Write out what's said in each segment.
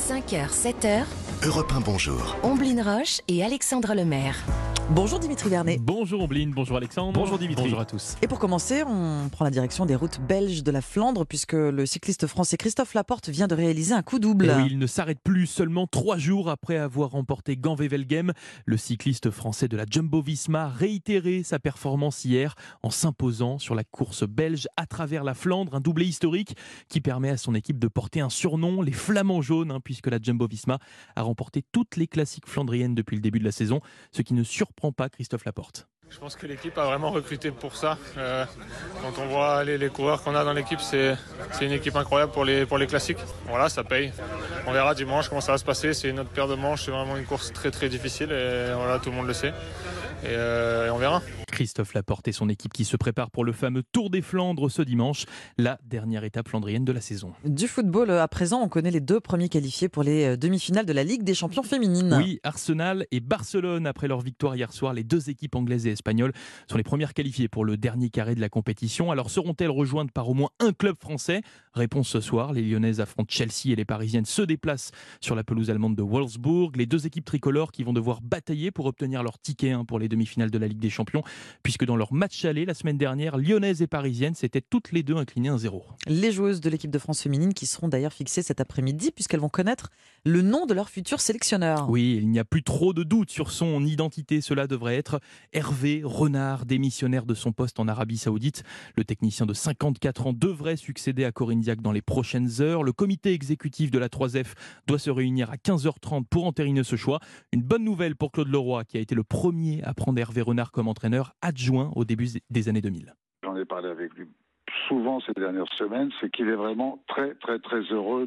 5h, 7h, Europe 1, bonjour. Omblin Roche et Alexandre Lemaire. Bonjour Dimitri Vernet. Bonjour Omblin, bonjour Alexandre. Bonjour Dimitri. Bonjour à tous. Et pour commencer, on prend la direction des routes belges de la Flandre puisque le cycliste français Christophe Laporte vient de réaliser un coup double. Et oui, il ne s'arrête plus seulement 3 jours après avoir remporté Gand-Wevelgem. Le cycliste français de la Jumbo-Visma a réitéré sa performance hier en s'imposant sur la course belge à travers la Flandre. Un doublé historique qui permet à son équipe de porter un surnom, les Flamands jaunes, puisque la Jumbo-Visma a remporté toutes les classiques flandriennes depuis le début de la saison, ce qui ne surprend pas Christophe Laporte. Je pense que l'équipe a vraiment recruté pour ça. Quand on voit les coureurs qu'on a dans l'équipe, c'est une équipe incroyable pour les classiques. Voilà, ça paye. On verra dimanche comment ça va se passer. C'est une autre paire de manches, c'est vraiment une course très très difficile et voilà, tout le monde le sait. Et on verra. Christophe Laporte et son équipe qui se préparent pour le fameux Tour des Flandres ce dimanche, la dernière étape flandrienne de la saison. Du football, à présent, on connaît les 2 premiers qualifiés pour les demi-finales de la Ligue des champions féminines. Oui, Arsenal et Barcelone, après leur victoire hier soir, les 2 équipes anglaises et espagnoles sont les premières qualifiées pour le dernier carré de la compétition. Alors seront-elles rejointes par au moins un club français ? Réponse ce soir, les Lyonnaises affrontent Chelsea et les Parisiennes se déplacent sur la pelouse allemande de Wolfsburg. Les 2 équipes tricolores qui vont devoir batailler pour obtenir leur ticket pour les demi-finales de la Ligue des champions, puisque dans leur match aller la semaine dernière, Lyonnaises et Parisiennes s'étaient toutes les 2 inclinées 1-0. Les joueuses de l'équipe de France féminine qui seront d'ailleurs fixées cet après-midi puisqu'elles vont connaître le nom de leur futur sélectionneur. Oui, il n'y a plus trop de doute sur son identité. Cela devrait être Hervé Renard, démissionnaire de son poste en Arabie Saoudite. Le technicien de 54 ans devrait succéder à Corinne Diacre dans les prochaines heures. Le comité exécutif de la 3F doit se réunir à 15h30 pour entériner ce choix. Une bonne nouvelle pour Claude Leroy, qui a été le premier à prendre Hervé Renard comme entraîneur adjoint au début des années 2000. J'en ai parlé avec lui souvent ces dernières semaines, c'est qu'il est vraiment très très très heureux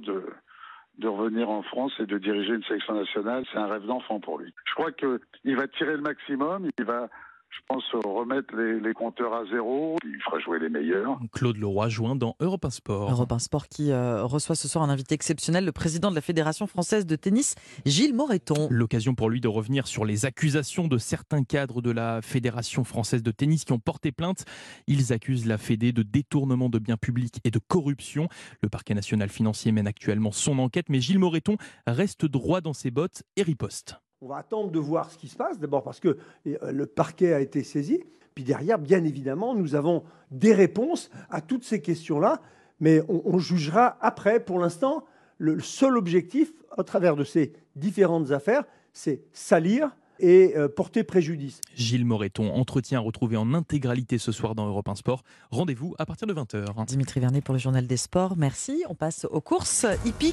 de revenir en France et de diriger une sélection nationale. C'est un rêve d'enfant pour lui. Je crois qu'il va tirer le maximum, il va, je pense, remettre les compteurs à zéro, il fera jouer les meilleurs. Claude Leroy joint dans Europe 1 Sport. Europe 1 Sport qui reçoit ce soir un invité exceptionnel, le président de la Fédération française de tennis, Gilles Moreton. L'occasion pour lui de revenir sur les accusations de certains cadres de la Fédération française de tennis qui ont porté plainte. Ils accusent la Fédé de détournement de biens publics et de corruption. Le parquet national financier mène actuellement son enquête, mais Gilles Moreton reste droit dans ses bottes et riposte. On va attendre de voir ce qui se passe, d'abord parce que le parquet a été saisi, puis derrière, bien évidemment, nous avons des réponses à toutes ces questions-là, mais on jugera après. Pour l'instant, le seul objectif, au travers de ces différentes affaires, c'est salir et porter préjudice. Gilles Moreton, entretien à retrouver en intégralité ce soir dans Europe 1 Sport. Rendez-vous à partir de 20h. Dimitri Vernet pour le Journal des Sports, merci. On passe aux courses hippiques.